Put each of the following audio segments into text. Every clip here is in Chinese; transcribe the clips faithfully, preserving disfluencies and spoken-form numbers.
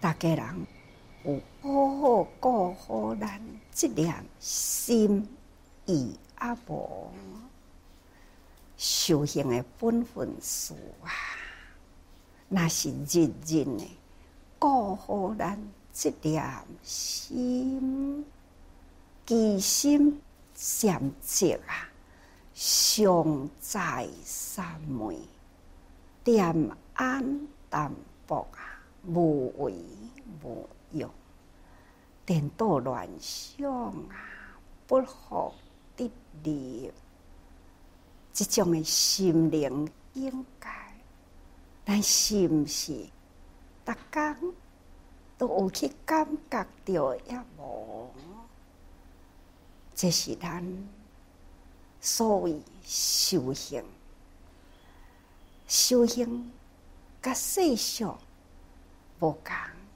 大家人有好好顾好咱这粒心意啊无修行的本分事啊，那是日日的顾好咱这粒心，其心善积啊，常在三昧，点安淡薄啊，无为无用，颠倒乱想啊，不可得力。这种的心灵应该，咱是不是逐天都有去感觉到也无？这是咱所谓修行。修行甲世俗无同，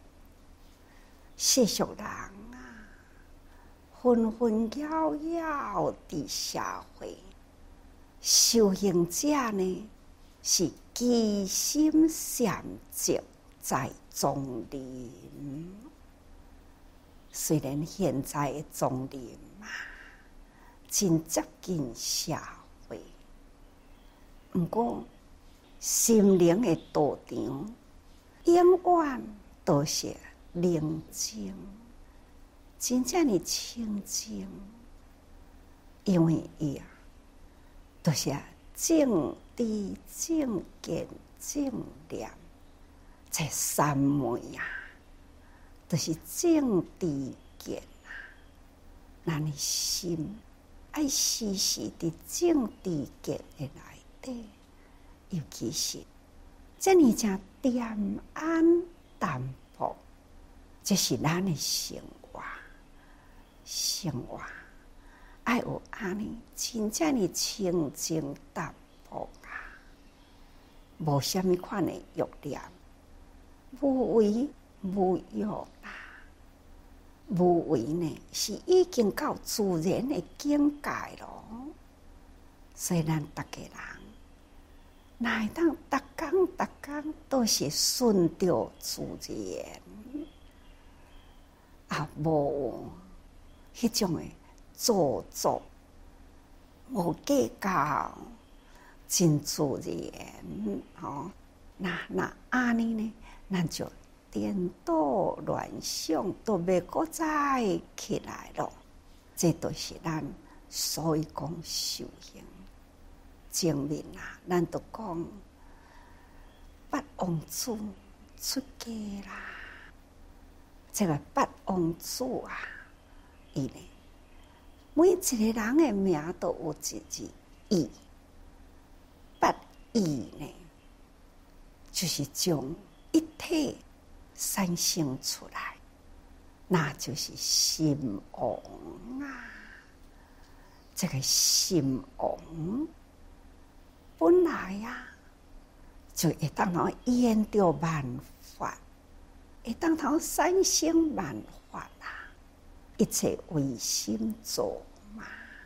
世俗人啊，纷纷扰扰伫社会。修行者呢，是其心善积在丛林。虽然现在的丛林啊，真接近社会，不过心灵的道场永远都是宁静，真正的清净，因为伊啊。都是正知正见正念，这三昧啊，都是正知见啊。咱的心爱时时伫正知见的内底，尤其是这呢正点安淡薄，这是咱的生活，生活。爱有安尼真正的清净淡薄啊，无虾米款的欲念，无为无欲啦。无为呢，是已经到自然的境界咯。所以咱逐个人，哪会当逐工逐工都是顺着自然，啊，无迄种的。做作无计较，真自然哦。那那安尼呢？咱就颠倒乱想，都袂搁再起来咯。这都是咱所以讲修行证明啊。咱都讲八王子出家啦，这个八王子啊，伊呢？每一个人的名都有一字义，八义呢，就是将一体产生出来，那就是心王啊。这个心王本来呀、啊，就会当头演着万法，会当头产生万法啊。一切为心做嘛，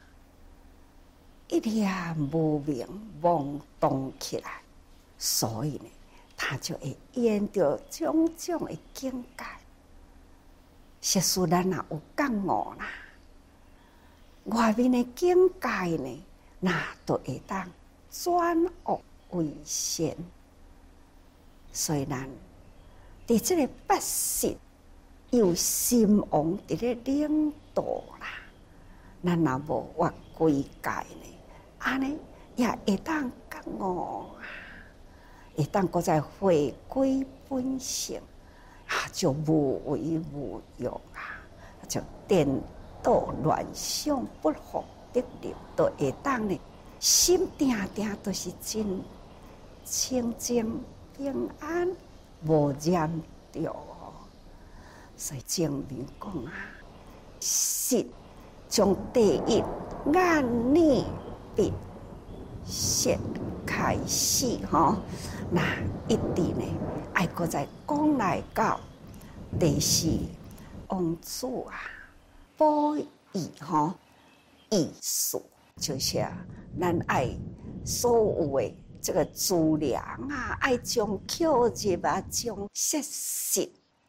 一念无明妄动起来，所以呢，他就会演着种种的境界。实使咱若有觉悟啦，外面的境界呢，那都会当转恶为善。所以咱伫这个八识。有心王伫咧领导啦，咱若无越规界呢，安尼也会当觉悟啊，会当搁再回归本性啊，就无为无欲啊，就颠倒乱想，不可得力，都会当呢，心定定都是真清净平安，无染着。所以证明讲啊，识从第一眼耳鼻舌开始吼，那一定呢，爱搁再讲来到第四王子啊，褒义吼，艺术就是啊，咱爱所有的这个资粮啊，爱将口入啊，将色识。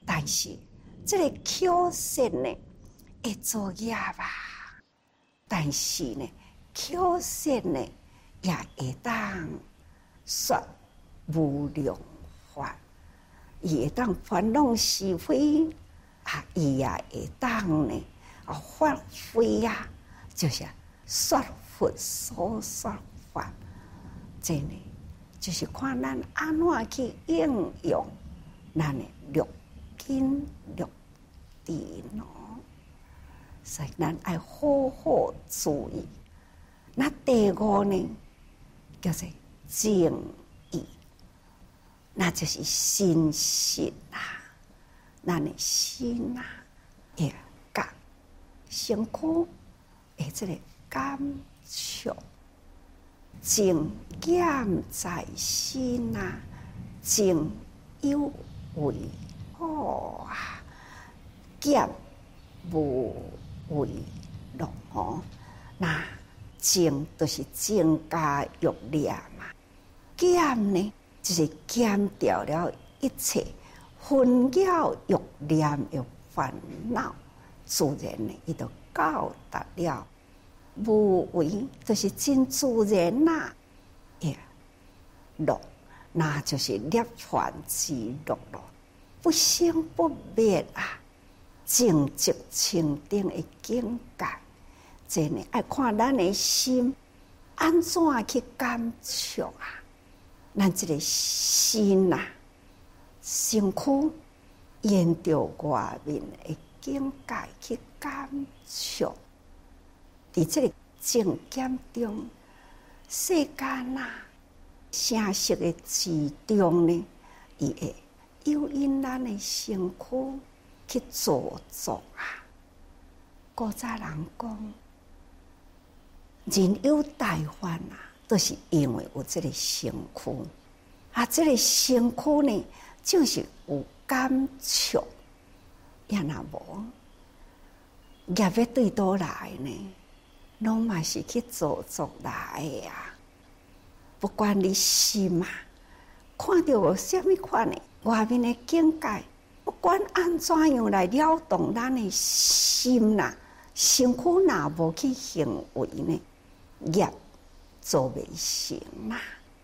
但是这个口舌呢会作业吧，但是呢口舌呢也会当说无良话，伊会当反弄是非啊，伊也会当呢啊发挥呀，就是说佛所说法，这呢就是看咱安怎去应用咱的六根六智咯。所以咱要好好注意。那第五呢，叫做正义，那就是心性啦。咱的心啊，也甲身躯诶，这个感触，正减在心啊，正有为好啊，减无为乐吼。那正就是增加欲念嘛，减呢就是减掉了一切纷扰欲念的烦恼，自然呢伊就到达了无为，就是真自然啦。也乐，那就是涅槃之乐咯，不生不灭啊，正直清净的境界。这呢爱看咱的心安怎去感触啊，咱这个心啊，身躯沿着外面的境界去感触。伫这个正减中，世间啊，声色的之中呢，伊会诱引咱的身躯去做作啊。古早人讲，人有大患啊，都是因为有这个身躯啊。这个身躯呢，就是有感触，也若无，业要对倒来呢？拢嘛是去做作来的啊！不管你心啊，看到有什么款的外面的境界，不管安怎样来撩动咱的心呐、啊，身躯若无去行为呢，业做未成啦。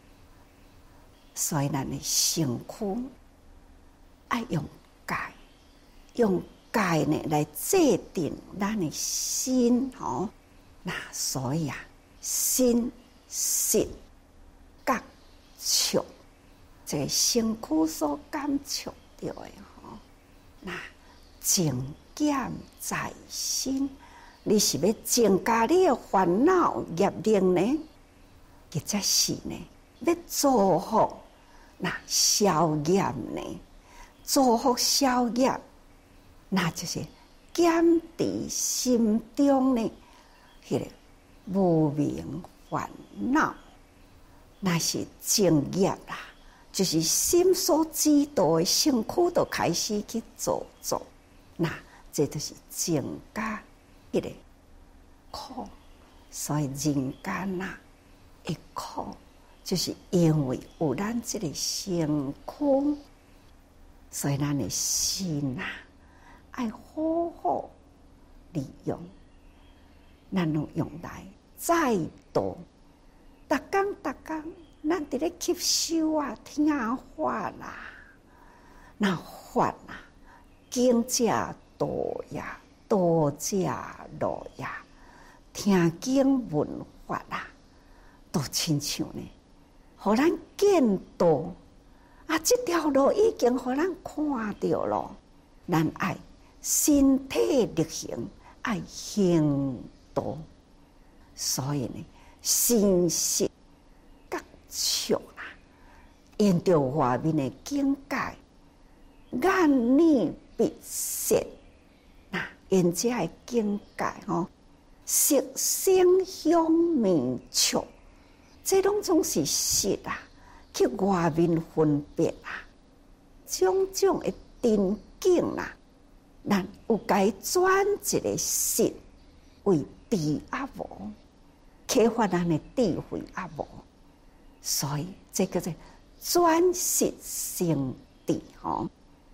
所以咱的身躯爱用戒，用戒呢来制定咱的心哦。那所以啊，心识觉触，这个身躯所感触到的吼，那正减在心，你是要增加你的烦恼业力呢，或者是呢要造福那消业呢？造福消业，那就是减伫心中呢。迄个无明烦恼，那是正业啦，就是心所知道的身躯都开始去做作，那这就是增加迄个苦。所以人间呐，一苦就是因为有咱这个身躯，所以咱的心呐，爱好好利用。咱拢用来再度，逐工逐工，咱伫咧吸收啊，听法啦，那法啊，经者道呀，道者路呀，听经闻法啦，都亲像呢，互咱见到啊，这条路已经互咱看到咯，咱爱身体力行，爱行。所以呢，心识觉触啦，沿着外面的境界，眼耳鼻舌，那沿这的境界吼，色声香味触，这拢总是识啊，去外面分别啊，种种的定境啦，咱有该转一个识为智啊无，启发咱的智慧啊无，所以这个叫做转识成智吼。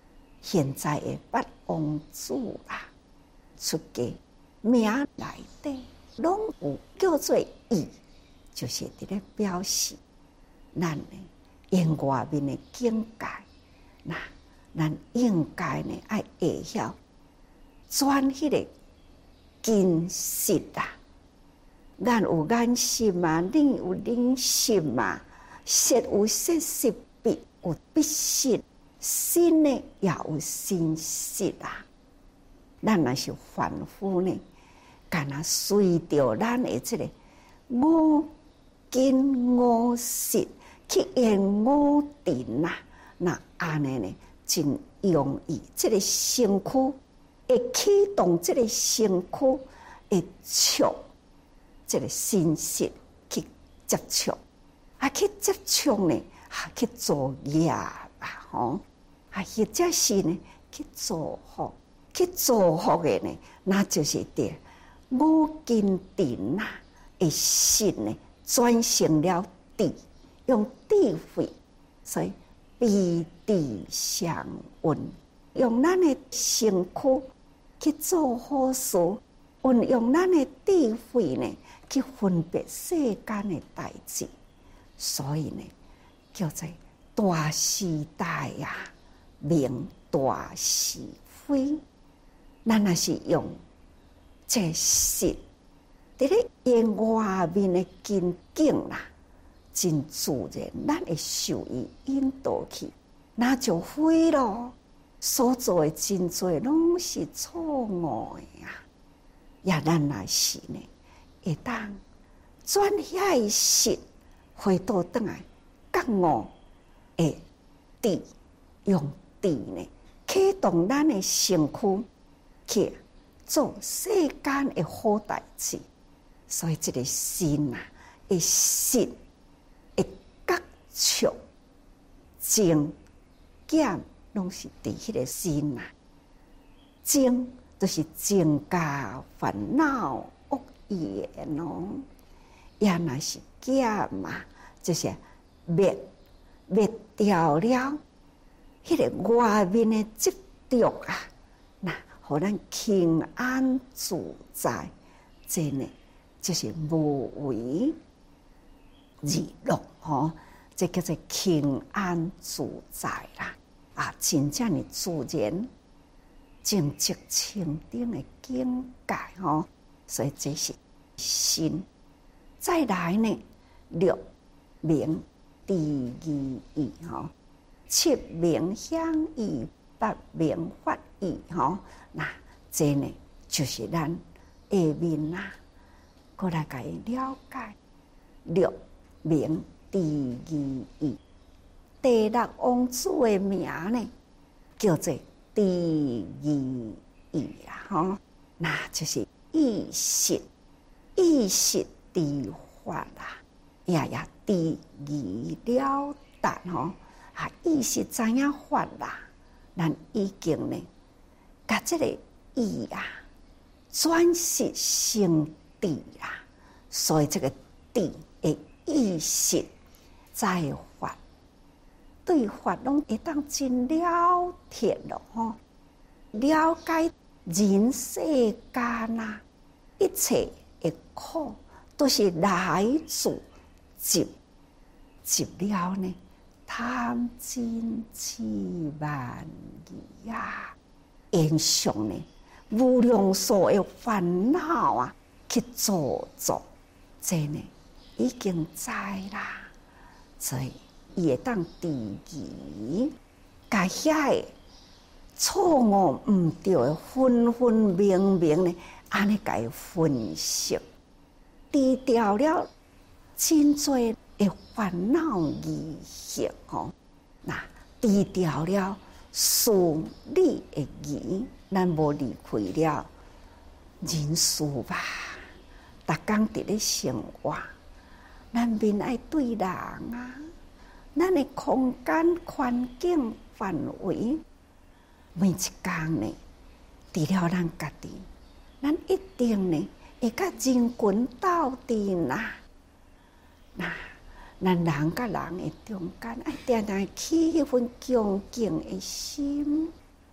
现在的八王子啦，出家名内底拢有叫做义，就是伫咧表示咱呢因外面的境界，那咱应该呢爱会晓转迄个根实啊。咱有眼识嘛，灵有灵识嘛，色有色识笔，有笔识。心呢也有心识啊，咱若是凡夫呢，干那随着咱的这个五根五识去演五尘啊，那安尼呢，真容易，这个身躯会启动，这个身躯会触这个心识去接触，啊去接触呢，啊去做业啊，吼。啊，或者是呢，去造福，去造福的呢，那就是对五根尘啊的心呢，转成了智，用智慧，所以彼智相运，用咱的身躯去做好事，运用咱的智慧呢，去分别世间的代志，所以呢，叫做大时代呀、啊。明大是非，咱若是用这识，伫咧因外面的根境啦，真自然，咱会受伊引导去，那就非咯。所做的真多拢是错误的呀，也咱若是呢，会当转遐识回倒转来，觉悟会智用。智呢，启动咱的身躯去做世间的好代志，所以这个心啊，会识会觉触精减，拢是伫迄个心啊。精就是增加烦恼恶业咯，也若是减嘛，就是灭灭掉了。迄个外面的执着啊，那互咱轻安自在，这呢就是无为而乐吼，这叫做轻安自在啦。啊，真正的自然、正直、清净的境界吼，所以这是心。再来呢，六明第二义吼。七明享义，八明法义，吼，那这呢就是咱下面啦，过来甲伊了解六明第二义。第六王子的名呢，叫做第二义啦，吼，那就是意识，意识第法啦，也也第二了达吼。啊，意识知影法啦，咱已经呢，甲这个意啊，转识成智啦，所以这个智的意识在法，对法拢会当真了解咯吼，了解人世间啊，一切的苦都是来自执，执了呢。贪嗔痴慢疑啊，延续呢无量数的烦恼啊，去做作，这呢已经知啦，所以伊会当治疑，甲遐个错误毋对的分分明明呢，安尼甲伊分析，治掉了真多的烦恼疑惑吼，那治掉了事理的疑，咱无离开了人事吧。逐工伫咧生活，咱面爱对人啊，咱的空间环境范围，每一工呢，除了咱家己，咱一定呢会甲人群斗阵啦，那。咱人甲人的中间，爱定定起迄份恭敬的心，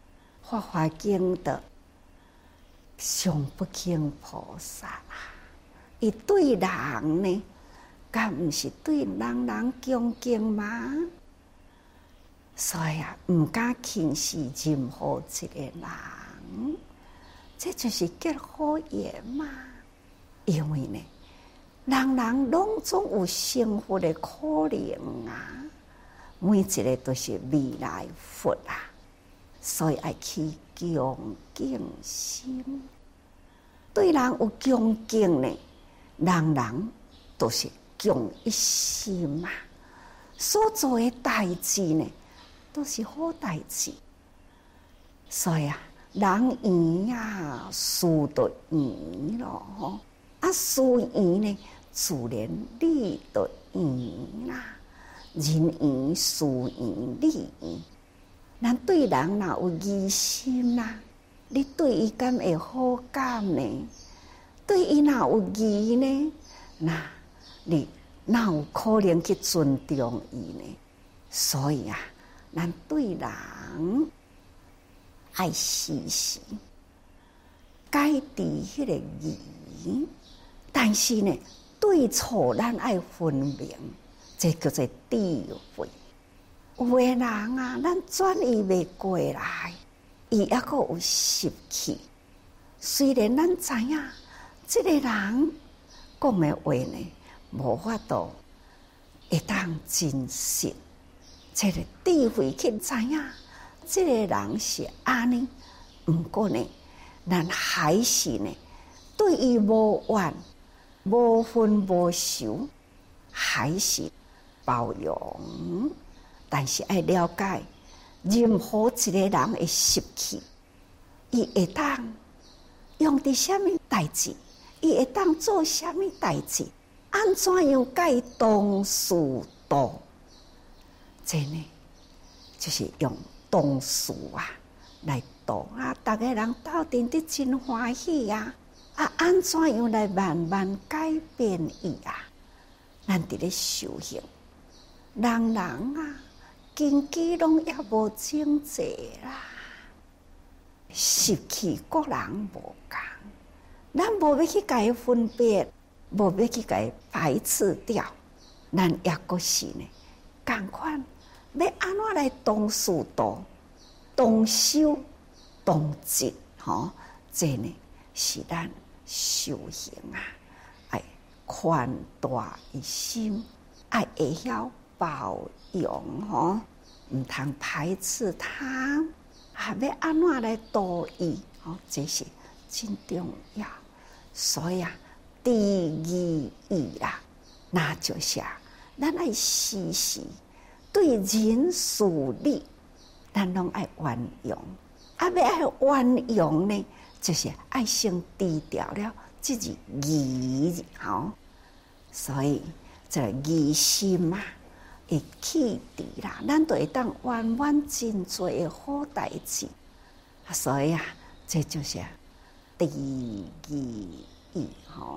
法华经的上不轻菩萨啊，伊对人呢，敢毋是对人人恭敬吗？所以啊，毋敢轻视任何一个人，这就是结好缘嘛。因为呢，人人拢总有成佛的可能啊，每一个都是未来佛啊，所以爱去恭敬心。对人有恭敬呢，人人都是恭一心嘛。所做的代志呢，都是好代志。所以啊，人缘啊，事就圆咯吼。啊，事圆呢，自然理就圆啦。人缘、事缘、理缘，咱对人若有疑心啦，你对伊敢会好感呢？对伊若有疑呢，那你哪有可能去尊重伊呢？所以啊，咱对人爱时时改治迄个疑，但是呢，对错咱爱分明，这叫做智慧。有的人啊，咱转移袂过来，伊还阁有习气。虽然咱知影，这个人讲的话呢，无法度会当真实。这个智慧去知影，这个人是安尼，毋过呢，咱还是呢，对伊无怨、无分无仇，还是包容。但是要了解，任何一个人的习气，伊会当用伫什么代志，伊会当做什么代志，安怎样改当事道？这呢，就是用当事啊来度啊，大家人斗阵得真欢喜啊！啊，安怎样来慢慢改变伊啊？咱伫咧修行，人人啊。根基拢也无整齐啦，习气各人无共，咱无要去甲伊分别，无要去甲伊排斥掉，咱也阁是呢，共款要安怎来当事道、当修、当执，吼，这呢是咱修行啊，爱宽大一心，爱会晓包容吼，唔通排斥他，啊，要安怎来度伊？吼，这是真重要。所以啊，第二义啦，那就是啊，咱爱时时对人事理，咱拢爱圆融。啊，要爱圆融呢，就是爱先低调了，自己义吼。所以这义心嘛。会起伫啦，咱就会当完完真多的好代志，所以啊，这就是第二义吼。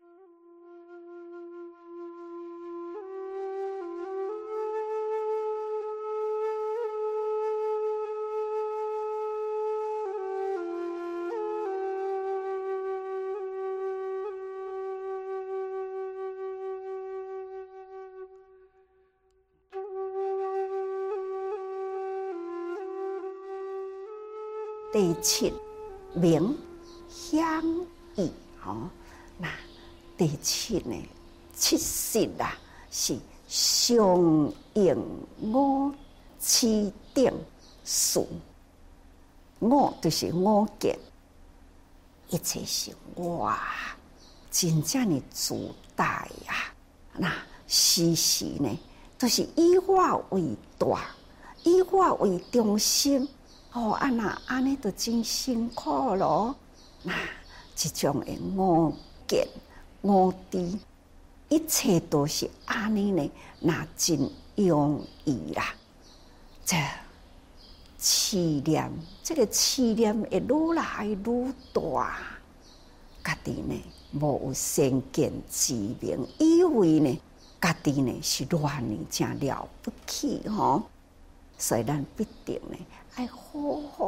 第七明香义吼，那第七呢，七识啦是相应五七定数，五就是五见，一切是哇，真正的自大呀！那时时呢，都是以我为大，以我为中心。哦，啊那安尼就真辛苦咯。那这种的五见五知，一切都是安尼呢，那真容易啦。这气念，这个气念会愈来愈大，家己呢无有先见之明，以为呢家己呢是偌呢真了不起吼，所以咱必定呢。爱好好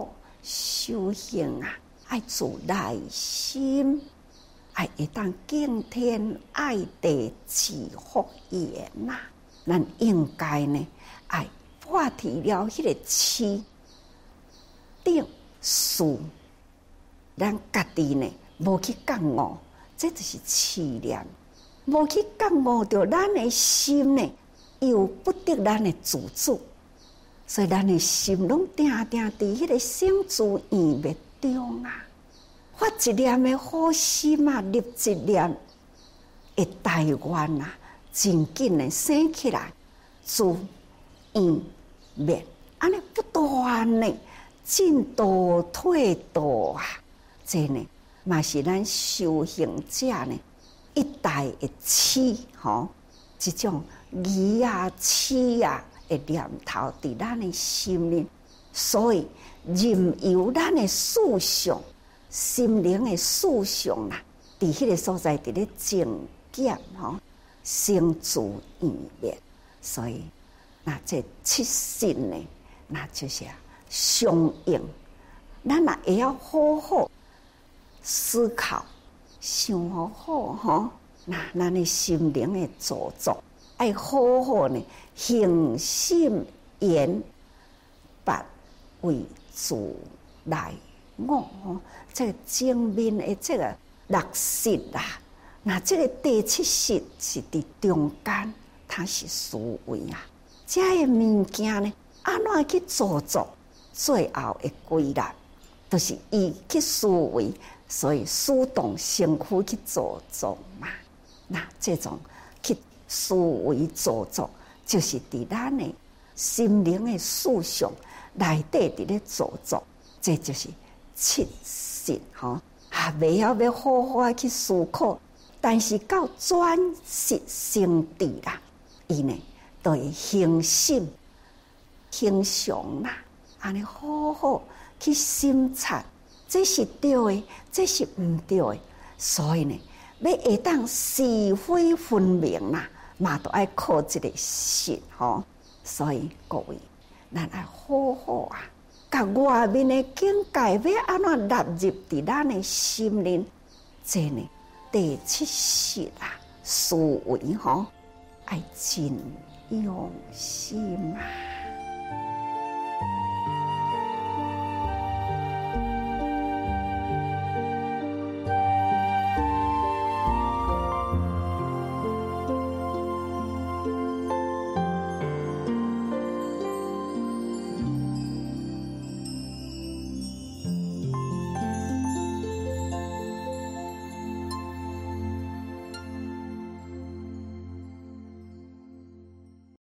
修行啊，爱自内心，爱会当敬天爱地祈福言呐。咱应该呢，爱破除了迄个痴定事，咱家己呢无去觉悟，这就是痴念。无去觉悟着咱的心呢，又不得咱的自主，所以咱的心拢定定伫迄个生死缘灭中啊。发一念的好心啊，立一念的大愿啊，真紧的生起来，自缘灭，安尼不断的进度退度啊，这呢嘛是咱修行者呢一代的痴吼，这种疑啊痴啊的念头伫咱的心里，所以任由咱的思想。心灵的思想啦，伫迄个所在，伫咧精简吼，生死缘灭，所以那这七心呢，那就是相应。咱也会要好好思考，想好好吼，那咱的心灵的造作，爱好好呢，行心言，八为自来。我吼，这个正面的这个六识啦，那这个第七识是伫中间，它是思维啊。这个物件呢，安怎去造作，最后的归纳，都、就是伊去思维，所以驱动身躯去造作嘛。那这种去思维造作，就是伫咱的心灵的思想内底伫咧造作，这就是。七识吼，啊，未晓要好好去思考，但是到转识成智啦，伊呢都会行心、行常啦，安尼好好去审察，这是对的，这是毋对的，所以呢，要会当是非分明啦，嘛都爱靠这个识吼，所以各位，咱爱好好啊。甲外面的境界要安怎纳入伫咱的心灵，这呢第七识啊，思维吼，爱真用心啊。